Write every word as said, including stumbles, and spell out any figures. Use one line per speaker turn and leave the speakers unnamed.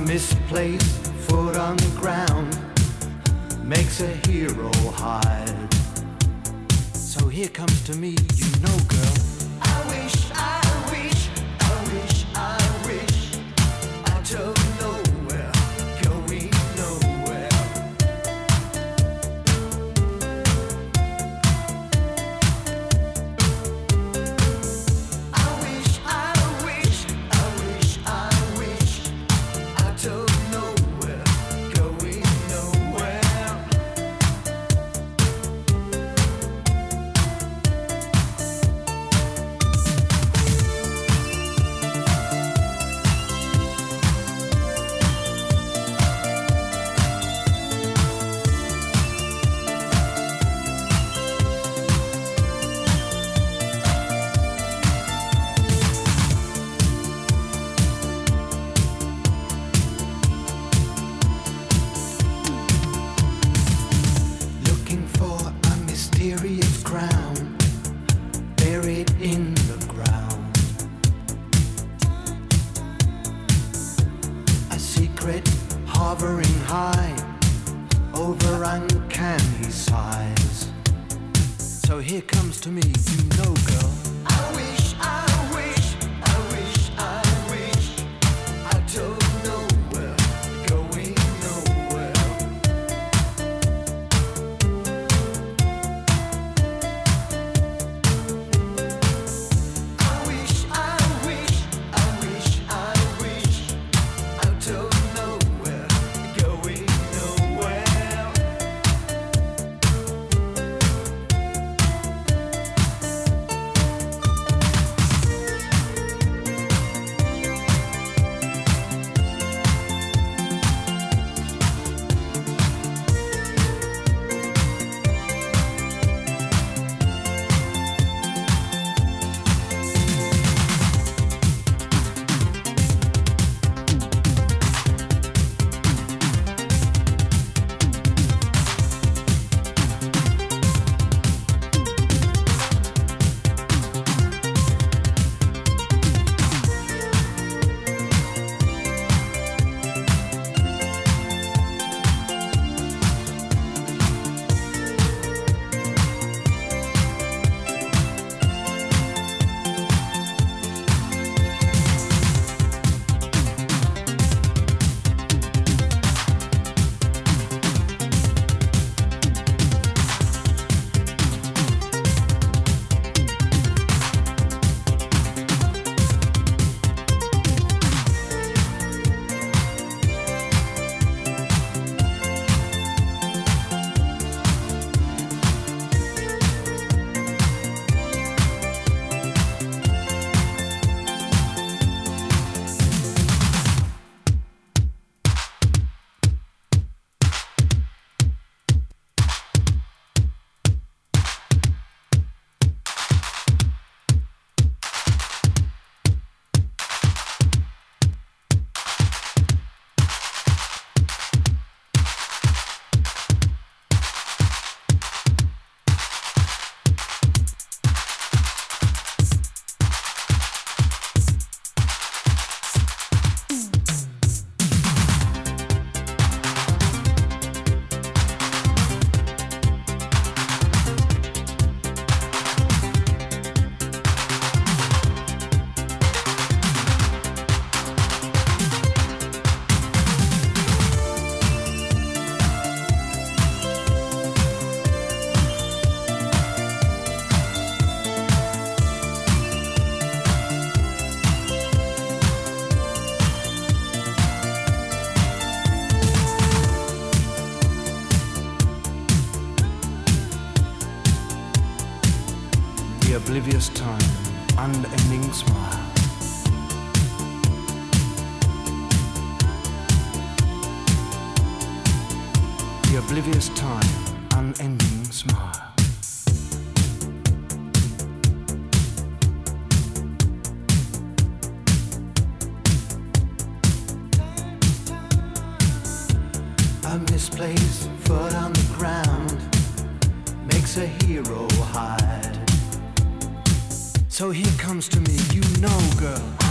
misplaced foot on the ground makes a hero hide. So here comes to me, you know, girl. I wish, I wish, I wish, I wish out of nowhere, going nowhere. I wish, I wish, I wish, I wish out of nowhere, going nowhere. Mysterious crown buried in the ground, a secret hovering high over uncanny size. So here comes to me, you know, girl. I wish, I wish, I wish, I wish out of nowhere, going nowhere. The oblivious time, unending smile. The oblivious time, unending smile. A misplaced foot on the ground makes a hero hide. So here comes to me, you know, girl.